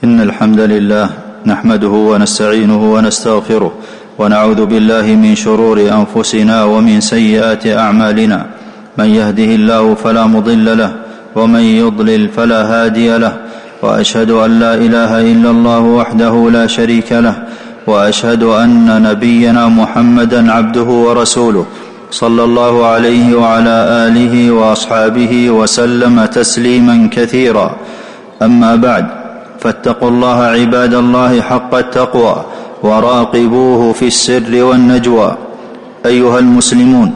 إن الحمد لله نحمده ونستعينه ونستغفره ونعوذ بالله من شرور أنفسنا ومن سيئات أعمالنا. من يهده الله فلا مضل له ومن يضلل فلا هادي له، وأشهد أن لا إله إلا الله وحده لا شريك له، وأشهد أن نبينا محمدا عبده ورسوله صلى الله عليه وعلى آله وأصحابه وسلم تسليما كثيرا. أما بعد، فاتقوا الله عباد الله حق التقوى وراقبوه في السر والنجوى. أيها المسلمون،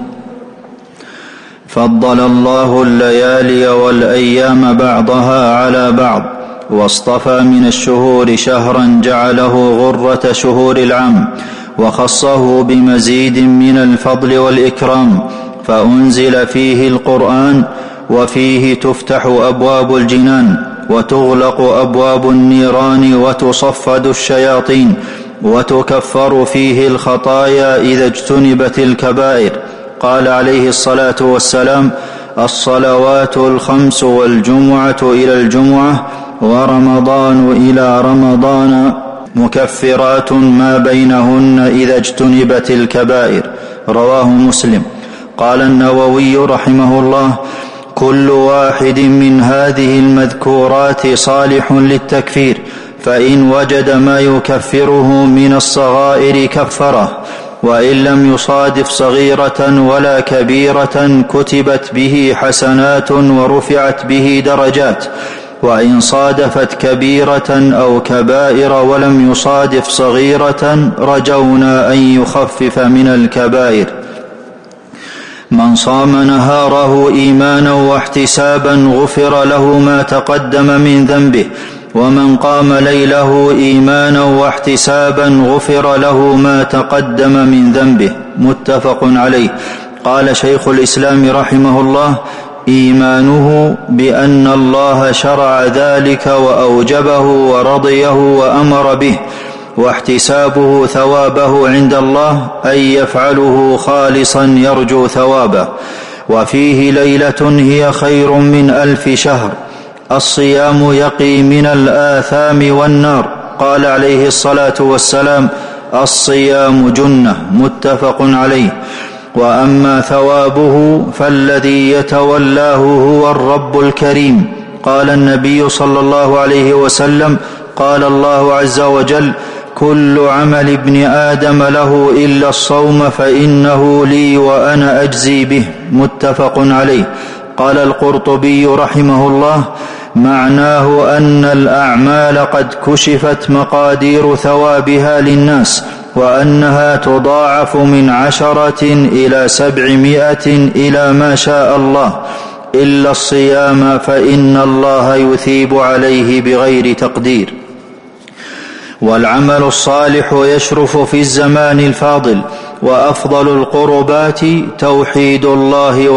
فضل الله الليالي والأيام بعضها على بعض، واصطفى من الشهور شهرا جعله غرة شهور العام، وخصه بمزيد من الفضل والإكرام، فأنزل فيه القرآن، وفيه تفتح أبواب الجنان وتغلق أبواب النيران وتصفد الشياطين، وتكفر فيه الخطايا إذا اجتنبت الكبائر. قال عليه الصلاة والسلام: الصلوات الخمس والجمعة إلى الجمعة ورمضان إلى رمضان مكفرات ما بينهن إذا اجتنبت الكبائر. رواه مسلم. قال النووي رحمه الله: كل واحد من هذه المذكورات صالح للتكفير، فإن وجد ما يكفره من الصغائر كفره، وإن لم يصادف صغيرة ولا كبيرة كتبت به حسنات ورفعت به درجات، وإن صادفت كبيرة أو كبائر ولم يصادف صغيرة رجونا أن يخفف من الكبائر. من صام نهاره إيمانا واحتسابا غفر له ما تقدم من ذنبه، ومن قام ليله إيمانا واحتسابا غفر له ما تقدم من ذنبه. متفق عليه. قال شيخ الإسلام رحمه الله: إيمانه بأن الله شرع ذلك وأوجبه ورضيه وأمر به، واحتسابه ثوابه عند الله أن يفعله خالصا يرجو ثوابه. وفيه ليلة هي خير من 1000 شهر. الصيام يقي من الآثام والنار. قال عليه الصلاة والسلام: الصيام جنة. متفق عليه. وأما ثوابه فالذي يتولاه هو الرب الكريم. قال النبي صلى الله عليه وسلم: قال الله عز وجل: كل عمل ابن آدم له إلا الصوم فإنه لي وأنا أجزي به. متفق عليه. قال القرطبي رحمه الله: معناه أن الأعمال قد كشفت مقادير ثوابها للناس، وأنها تضاعف من 10 إلى 700 إلى ما شاء الله، إلا الصيام فإن الله يثيب عليه بغير تقدير. والعمل الصالح يشرف في الزمان الفاضل، وأفضل القربات توحيد الله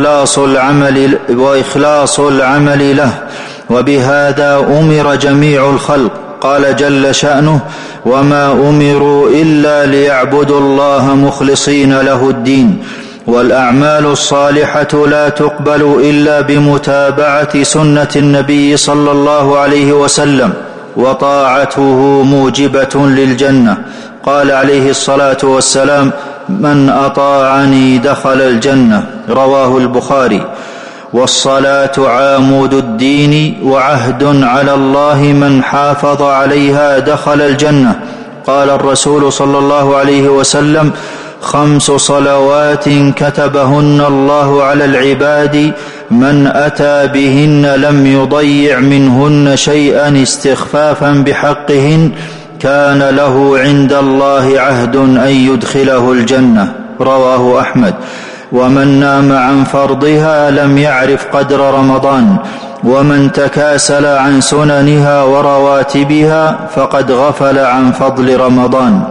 وإخلاص العمل له، وبهذا أمر جميع الخلق. قال جل شأنه: وما أمروا إلا ليعبدوا الله مخلصين له الدين. والأعمال الصالحة لا تقبل إلا بمتابعة سنة النبي صلى الله عليه وسلم، وطاعته موجبة للجنة. قال عليه الصلاة والسلام: من أطاعني دخل الجنة. رواه البخاري. والصلاة عامود الدين وعهد على الله، من حافظ عليها دخل الجنة. قال الرسول صلى الله عليه وسلم: 5 صلوات كتبهن الله على العباد، من أتى بهن لم يضيع منهن شيئا استخفافا بحقهن كان له عند الله عهد أن يدخله الجنة. رواه أحمد. ومن نام عن فرضها لم يعرف قدر رمضان، ومن تكاسل عن سننها ورواتبها فقد غفل عن فضل رمضان.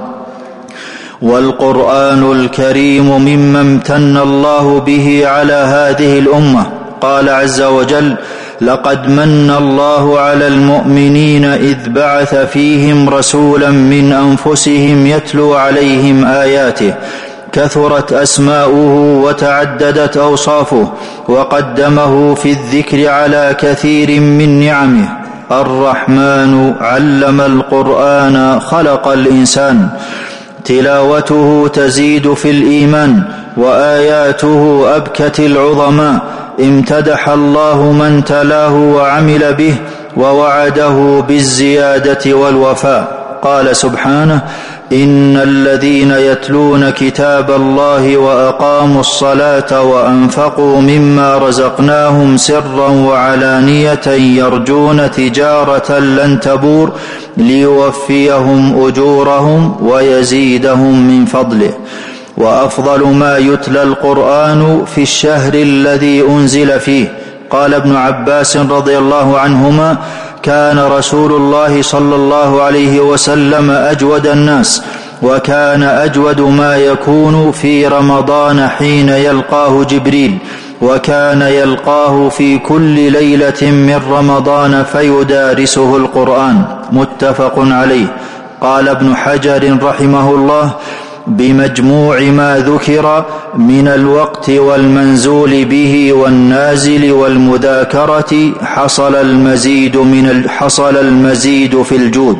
والقرآن الكريم مما امتن الله به على هذه الأمة. قال عز وجل: لقد من الله على المؤمنين إذ بعث فيهم رسولا من أنفسهم يتلو عليهم آياته، كثرت أسماؤه وتعددت أوصافه، وقدمه في الذكر على كثير من نعمه. الرحمن علم القرآن خلق الإنسان. تلاوته تزيد في الإيمان، وآياته أبكت العظماء. امتدح الله من تلاه وعمل به، ووعده بالزيادة والوفاء. قال سبحانه: إن الذين يتلون كتاب الله وأقاموا الصلاة وأنفقوا مما رزقناهم سرا وعلانية يرجون تجارة لن تبور ليوفيهم أجورهم ويزيدهم من فضله. وأفضل ما يتلى القرآن في الشهر الذي أنزل فيه. قال ابن عباس رضي الله عنهما: كان رسول الله صلى الله عليه وسلم أجود الناس، وكان أجود ما يكون في رمضان حين يلقاه جبريل، وكان يلقاه في كل ليلة من رمضان فيدارسه القرآن. متفق عليه. قال ابن حجر رحمه الله: بمجموع ما ذكر من الوقت والمنزول به والنازل والمذاكرة حصل المزيد في الجود.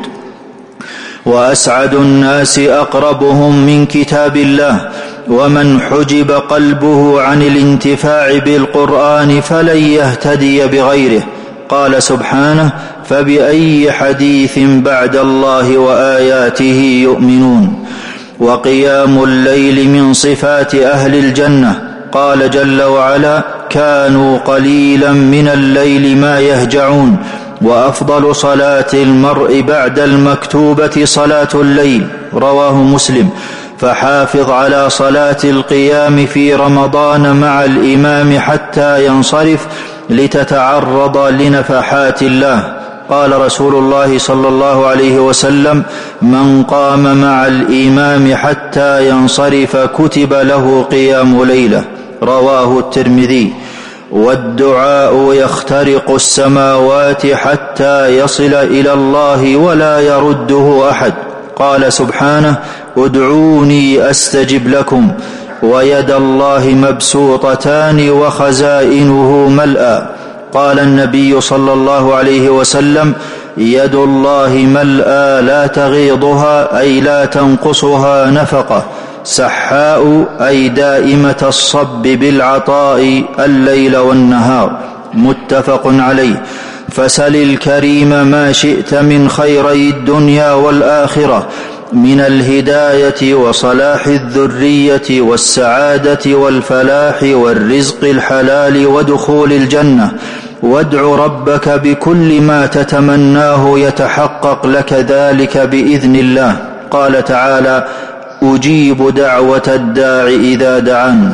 وأسعد الناس أقربهم من كتاب الله، ومن حجب قلبه عن الانتفاع بالقرآن فلن يهتدي بغيره. قال سبحانه: فبأي حديث بعد الله وآياته يؤمنون. وقيام الليل من صفات أهل الجنة. قال جل وعلا: كانوا قليلا من الليل ما يهجعون. وأفضل صلاة المرء بعد المكتوبة صلاة الليل. رواه مسلم. فحافظ على صلاة القيام في رمضان مع الإمام حتى ينصرف لتتعرض لنفحات الله. قال رسول الله صلى الله عليه وسلم: من قام مع الإمام حتى ينصرف كتب له قيام ليلة. رواه الترمذي. والدعاء يخترق السماوات حتى يصل إلى الله ولا يرده أحد. قال سبحانه: ادعوني أستجب لكم. ويد الله مبسوطتان وخزائنه ملأى. قال النبي صلى الله عليه وسلم: يد الله ملأى لا تغيضها أي لا تنقصها نفقة، سحاء أي دائمة الصب بالعطاء الليل والنهار. متفق عليه. فسل الكريم ما شئت من خيري الدنيا والآخرة من الهداية وصلاح الذرية والسعادة والفلاح والرزق الحلال ودخول الجنة، وادع ربك بكل ما تتمناه يتحقق لك ذلك بإذن الله. قال تعالى: أجيب دعوة الداع إذا دعان.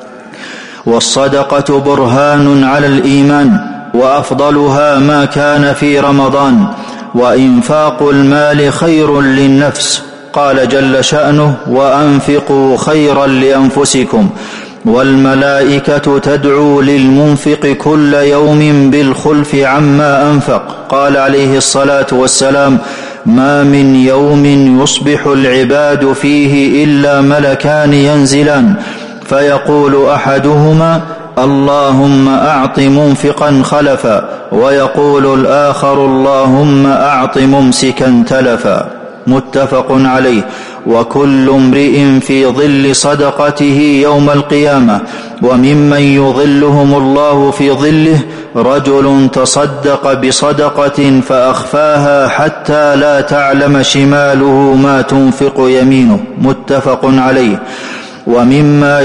والصدقة برهان على الإيمان، وأفضلها ما كان في رمضان، وإنفاق المال خير للنفس. قال جل شأنه: وأنفقوا خيرا لأنفسكم. والملائكة تدعو للمنفق كل يوم بالخلف عما أنفق. قال عليه الصلاة والسلام: ما من يوم يصبح العباد فيه إلا ملكان ينزلان، فيقول أحدهما: اللهم أعط منفقا خلفا، ويقول الآخر: اللهم أعط ممسكا تلفا. متفق عليه. وكل امرئ في ظل صدقته يوم القيامة. وممن يظلهم الله في ظله رجل تصدق بصدقة فأخفاها حتى لا تعلم شماله ما تنفق يمينه. متفق عليه. ومما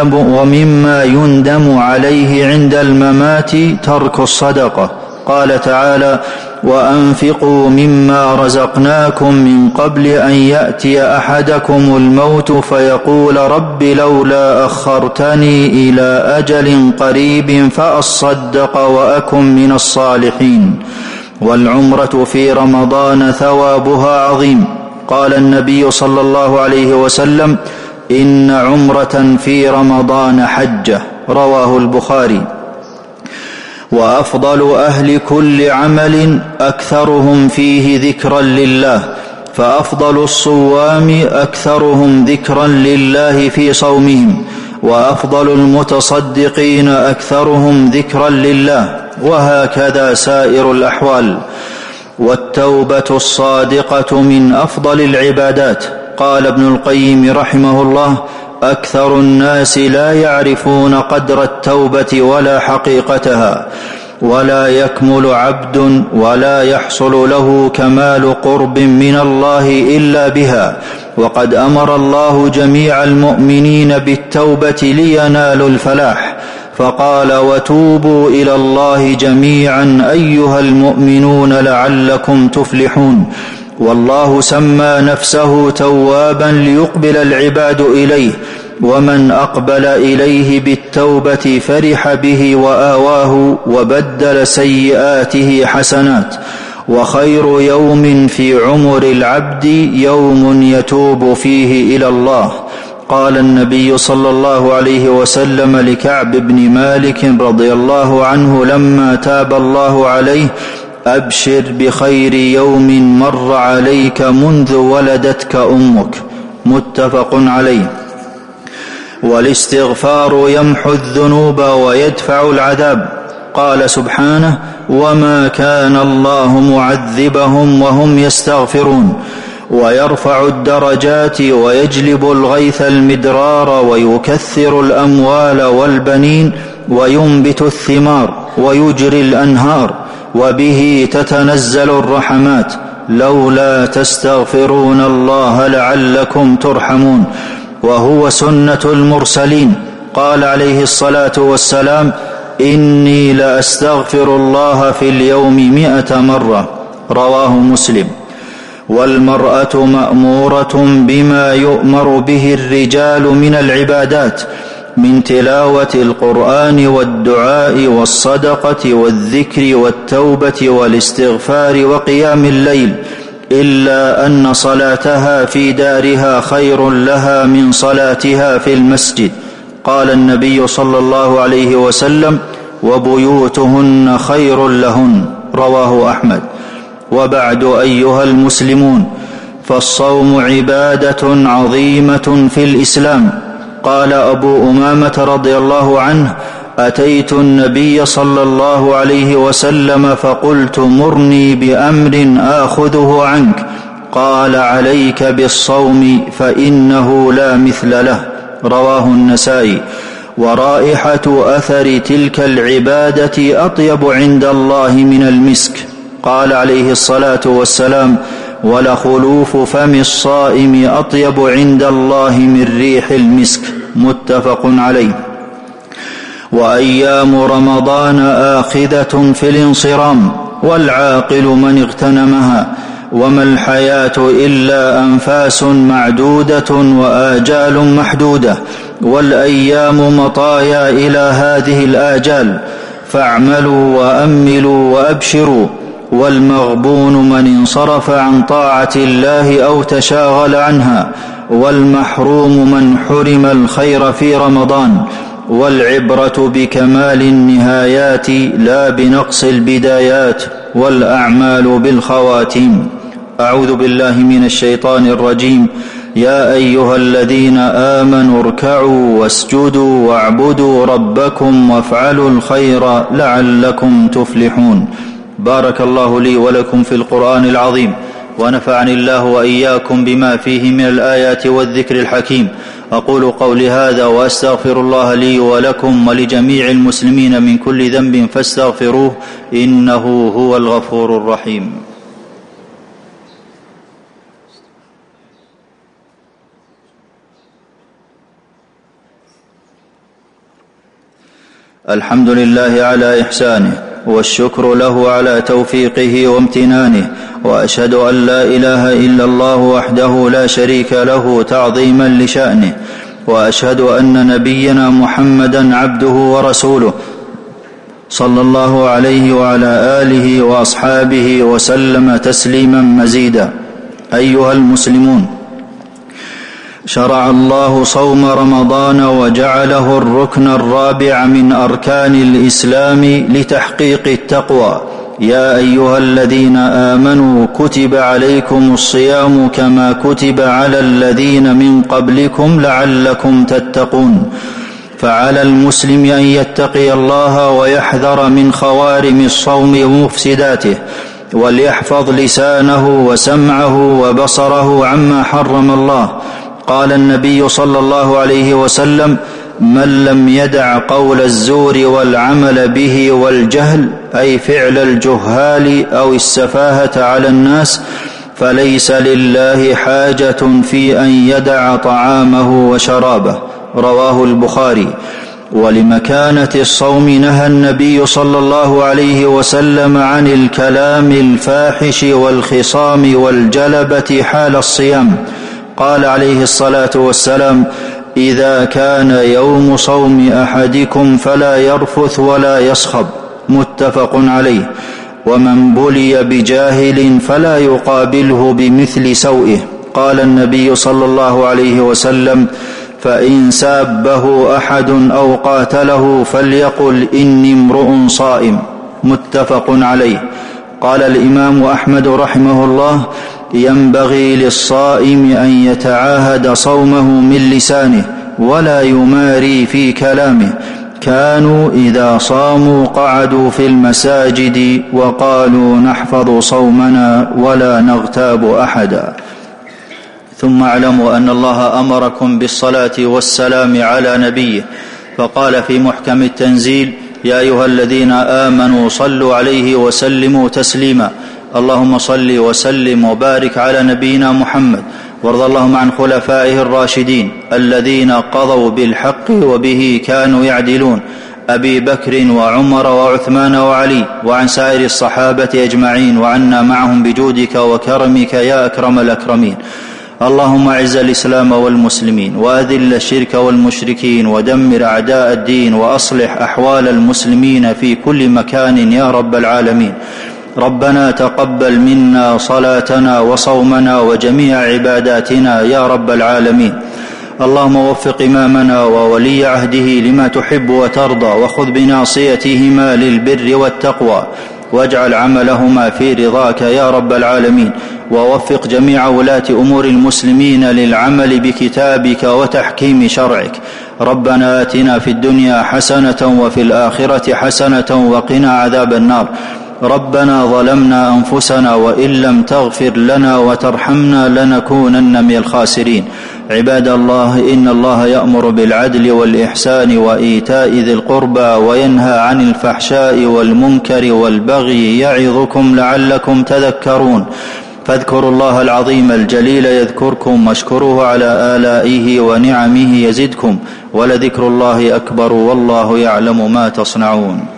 يندم عليه عند الممات ترك الصدقة. قال تعالى: وأنفقوا مما رزقناكم من قبل أن يأتي أحدكم الموت فيقول رب لولا أخرتني إلى أجل قريب فأصدق وأكن من الصالحين. والعمرة في رمضان ثوابها عظيم. قال النبي صلى الله عليه وسلم: إن عمرة في رمضان حجة. رواه البخاري. وأفضل أهل كل عمل أكثرهم فيه ذكرا لله، فأفضل الصوام أكثرهم ذكرا لله في صومهم، وأفضل المتصدقين أكثرهم ذكرا لله. وهكذا سائر الأحوال. والتوبة الصادقة من أفضل العبادات. قال ابن القيم رحمه الله: أكثر الناس لا يعرفون قدر التوبة ولا حقيقتها، ولا يكمل عبد ولا يحصل له كمال قرب من الله إلا بها. وقد أمر الله جميع المؤمنين بالتوبة لينالوا الفلاح، فقال: وتوبوا إلى الله جميعا أيها المؤمنون لعلكم تفلحون. والله سمى نفسه توابا ليقبل العباد إليه، ومن أقبل إليه بالتوبة فرح به وآواه وبدل سيئاته حسنات. وخير يوم في عمر العبد يوم يتوب فيه إلى الله. قال النبي صلى الله عليه وسلم لكعب بن مالك رضي الله عنه لما تاب الله عليه: أبشر بخير يوم مر عليك منذ ولدتك أمك. متفق عليه. والاستغفار يمحو الذنوب ويدفع العذاب. قال سبحانه: وما كان الله معذبهم وهم يستغفرون. ويرفع الدرجات ويجلب الغيث المدرار ويكثر الأموال والبنين وينبت الثمار ويجري الأنهار، وبه تتنزل الرحمات، لولا تستغفرون الله لعلكم ترحمون. وهو سنة المرسلين. قال عليه الصلاة والسلام: إني لأستغفر الله في اليوم 100 مرة. رواه مسلم. والمرأة مأمورة بما يؤمر به الرجال من العبادات، من تلاوة القرآن والدعاء والصدقة والذكر والتوبة والاستغفار وقيام الليل، إلا أن صلاتها في دارها خير لها من صلاتها في المسجد. قال النبي صلى الله عليه وسلم: وبيوتهن خير لهن. رواه أحمد. وبعد أيها المسلمون، فالصوم عبادة عظيمة في الإسلام. قال أبو أمامة رضي الله عنه: أتيت النبي صلى الله عليه وسلم فقلت: مرني بأمر آخذه عنك. قال: عليك بالصوم فإنه لا مثل له. رواه النسائي. ورائحة أثر تلك العبادة أطيب عند الله من المسك. قال عليه الصلاة والسلام: ولخلوف فم الصائم أطيب عند الله من ريح المسك. متفق عليه. وأيام رمضان آخذة في الانصرام، والعاقل من اغتنمها. وما الحياة إلا أنفاس معدودة وآجال محدودة، والأيام مطايا إلى هذه الآجال، فاعملوا وأملوا وأبشروا. والمغبون من انصرف عن طاعة الله أو تشاغل عنها، والمحروم من حرم الخير في رمضان. والعبرة بكمال النهايات لا بنقص البدايات، والأعمال بالخواتيم. أعوذ بالله من الشيطان الرجيم. يا أيها الذين آمنوا اركعوا واسجدوا واعبدوا ربكم وافعلوا الخير لعلكم تفلحون. بارك الله لي ولكم في القرآن العظيم، ونفعني الله وإياكم بما فيه من الآيات والذكر الحكيم. أقول قولي هذا وأستغفر الله لي ولكم ولجميع المسلمين من كل ذنب فاستغفروه، إنه هو الغفور الرحيم. الحمد لله على إحسانه، والشكر له على توفيقه وامتنانه، وأشهد أن لا إله إلا الله وحده لا شريك له تعظيما لشأنه، وأشهد أن نبينا محمدا عبده ورسوله صلى الله عليه وعلى آله وأصحابه وسلم تسليما مزيدا. أيها المسلمون، شرع الله صوم رمضان وجعله الركن الرابع من أركان الإسلام لتحقيق التقوى. يا أيها الذين آمنوا كتب عليكم الصيام كما كتب على الذين من قبلكم لعلكم تتقون. فعلى المسلم أن يتقي الله ويحذر من خوارم الصوم ومفسداته، وليحفظ لسانه وسمعه وبصره عما حرم الله. قال النبي صلى الله عليه وسلم: من لم يدع قول الزور والعمل به والجهل، أي فعل الجهال أو السفاهة على الناس، فليس لله حاجة في أن يدع طعامه وشرابه. رواه البخاري. ولمكانة الصوم نهى النبي صلى الله عليه وسلم عن الكلام الفاحش والخصام والجلبة حال الصيام. قال عليه الصلاة والسلام: إذا كان يوم صوم أحدكم فلا يرفث ولا يصخب. متفق عليه. ومن بلي بجاهل فلا يقابله بمثل سوئه. قال النبي صلى الله عليه وسلم: فإن سابه أحد أو قاتله فليقل إني امرؤ صائم. متفق عليه. قال الإمام أحمد رحمه الله: ينبغي للصائم أن يتعاهد صومه من لسانه ولا يماري في كلامه. كانوا إذا صاموا قعدوا في المساجد وقالوا: نحفظ صومنا ولا نغتاب أحدا. ثم اعلموا أن الله أمركم بالصلاة والسلام على نبيه، فقال في محكم التنزيل: يا أيها الذين آمنوا صلوا عليه وسلموا تسليما. اللهم صل وسلم وبارك على نبينا محمد، وارض اللهم عن خلفائه الراشدين الذين قضوا بالحق وبه كانوا يعدلون، أبي بكر وعمر وعثمان وعلي، وعن سائر الصحابة أجمعين، وعنا معهم بجودك وكرمك يا أكرم الأكرمين. اللهم اعز الإسلام والمسلمين، وأذل الشرك والمشركين، ودمر أعداء الدين، وأصلح أحوال المسلمين في كل مكان يا رب العالمين. ربنا تقبل منا صلاتنا وصومنا وجميع عباداتنا يا رب العالمين. اللهم وفق إمامنا وولي عهده لما تحب وترضى، وخذ بناصيتهما للبر والتقوى، واجعل عملهما في رضاك يا رب العالمين. ووفق جميع ولاة أمور المسلمين للعمل بكتابك وتحكيم شرعك. ربنا آتنا في الدنيا حسنة وفي الآخرة حسنة وقنا عذاب النار. ربنا ظلمنا أنفسنا وإن لم تغفر لنا وترحمنا لنكونن من الخاسرين. عباد الله، إن الله يأمر بالعدل والإحسان وإيتاء ذي القربى وينهى عن الفحشاء والمنكر والبغي يعظكم لعلكم تذكرون. فاذكروا الله العظيم الجليل يذكركم، واشكروه على آلائه ونعمه يزدكم، ولذكر الله أكبر والله يعلم ما تصنعون.